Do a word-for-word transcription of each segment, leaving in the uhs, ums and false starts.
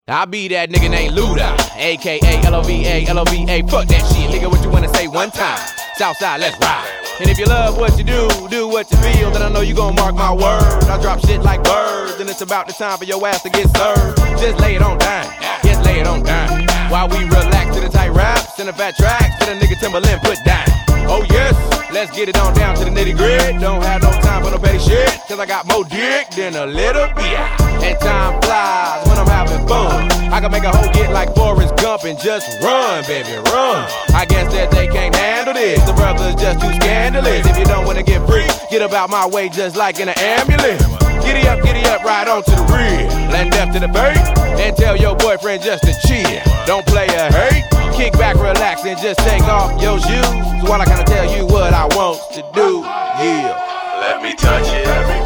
I be that nigga named Luda, A K A L O V A, L O V A, fuck that shit, nigga, what you wanna say one time? Southside, let's ride. And if you love what you do, do what you feel, then I know you gon' mark my word. I drop shit like birds, and it's about the time for your ass to get served. Just lay it on down, just lay it on down. While we relax to the tight raps and the fat tracks, to the nigga Timberland put down. Oh yes, let's get it on down to the nitty gritty. Don't have no time for no petty shit, cause I got more dick than a little bit. And time flies when I'm having fun. I can make a hoe get like Forrest Gump and just run, baby, run. I guess that they can't handle this. The brother's just too scandalous. If you don't wanna get free, get about my way just like in an ambulance. Giddy up, giddy up, right on to the rear. Land death to the bait, and tell your boyfriend just to chill. Don't play a hate, kick back, relax, and just take off your shoes while I kinda tell you what I want to do, yeah. Let me touch it,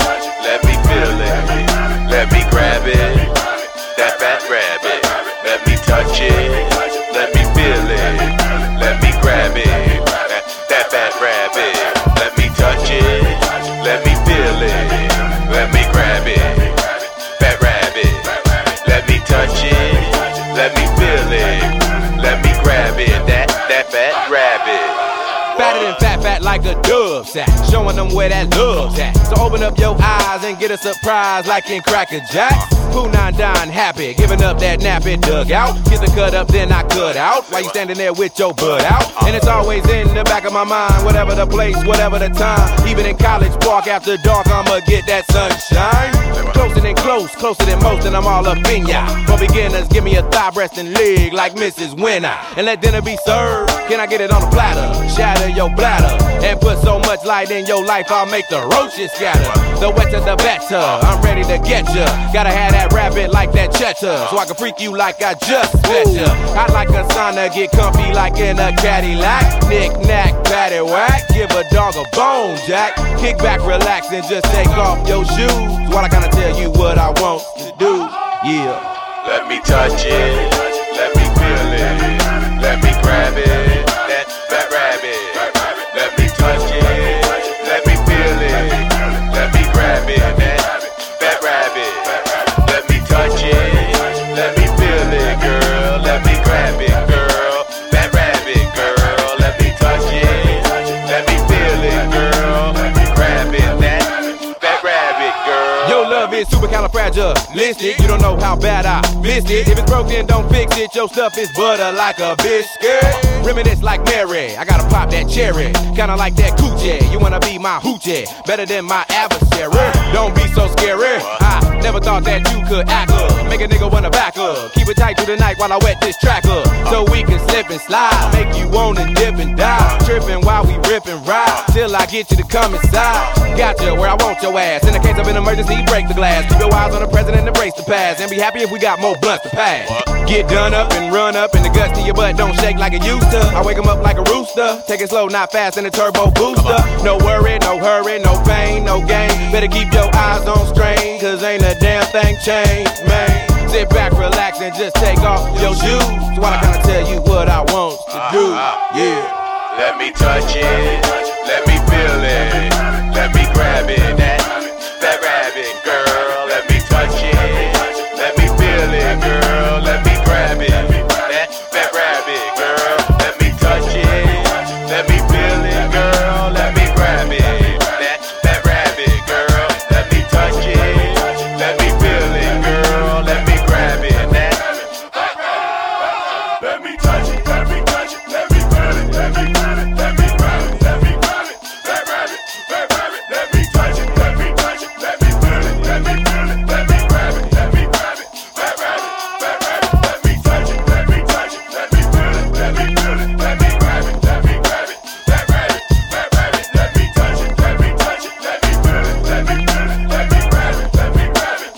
let me feel it, let me grab it, that fat rabbit. Let me touch it, let me feel it, let me grab it, that, that fat rabbit. Let me touch it, let me feel it, let me grab it, fat rabbit. Let me touch it, let me feel it, let me grab it, that, that fat rabbit. Fatter than fat, fat like a dove sack, showing them where that love's at. So open up your eyes and get a surprise like in Cracker Jack. Pooh nine dine happy, giving up that nappy dugout. Get the cut up, then I cut out. While you standing there with your butt out. And it's always in the back of my mind, whatever the place, whatever the time. Even in College Park after dark, I'ma get that sunshine. Closer than close, closer than most, and I'm all up in ya. For beginners, give me a thigh, breast, and leg like Missus Winner. And let dinner be served. Can I get it on a platter? Shatter your bladder and put so much light in your life, I'll make the roaches scatter. The wetter the better, I'm ready to get ya. Gotta have that rabbit like that cheddar, so I can freak you like I just met ya. I like a sauna, get comfy like in a Cadillac. Knick knack, patty whack, give a dog a bone jack. Kick back, relax, and just take off your shoes while I kinda tell you what I want to do, yeah. Let me touch it, let me feel it, let me grab it, that fat rabbit. Let me touch it, let me feel it, let me grab it, that fat rabbit. Let me touch it, let me feel it, girl, let me grab it, girl, fat rabbit, girl. Let me touch it, let me feel it, girl, let me grab it, that fat rabbit, girl. Your love is supercalifragilistic. You don't know how bad I missed it. If it's broken, don't fix it. Your stuff is butter like a biscuit. Reminisce like Mary, I gotta pop that cherry. Kinda like that coochie, you wanna be my hoochie. Better than my adversary, don't be so scary. I never thought that you could act up, make a nigga wanna back up. Keep it tight through the night while I wet this track up, so we can slip and slide. Make you wanna dip and dive, tripping while we rip and ride, till I get you to come inside. Gotcha where I want your ass, in the case of an emergency, break the glass. Keep your eyes on the present and embrace the past, and be happy if we got more blunts to pass. Get done up and run up, and the guts to your butt don't shake like it used to. I wake 'em up like a rooster, take it slow, not fast, in a turbo booster. No worry, no hurry, no pain, no gain. Better keep your eyes on strain, cause ain't a damn thing changed, man. Sit back, relax, and just take off your shoes while I kinda tell you what I want to do, yeah. Let me touch it, let me feel it, let me grab it, that fat rabbit, girl. Let me touch it, let me feel it, girl. Let me grab it, that fat rabbit, girl. Let me touch it, let me feel it, girl. Let me grab it, that fat rabbit, girl. Let me touch it, let me feel it, girl. Let me grab it, that fat rabbit. Let me touch it, let me touch it, let me feel it, let me grab it, let me grab it, let me grab it, fat rabbit, fat rabbit. Let me touch it, let me touch it, let me feel it, let me feel it, let me grab it, let me grab it, fat rabbit, fat rabbit. Let me touch it, let me touch it, let me feel it, let me feel it, let me grab it, let me grab it, fat rabbit, fat rabbit. Let me touch it, let me touch it, let me feel it, let me feel it, let me grab it, let me grab it.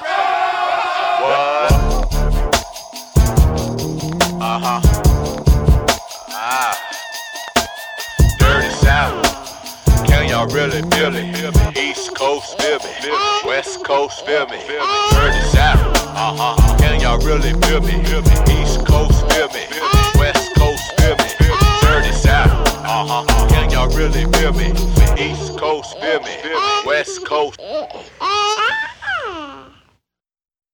What? Uh-huh. Ah. Dirty South. Can y'all really feel me? East Coast feel me, West Coast feel me, Dirty South. Uh-huh. Can y'all really feel me? East Coast feel me, West Coast feel me, Dirty South. Uh-huh. Can y'all really feel me? East Coast feel me, West Coast.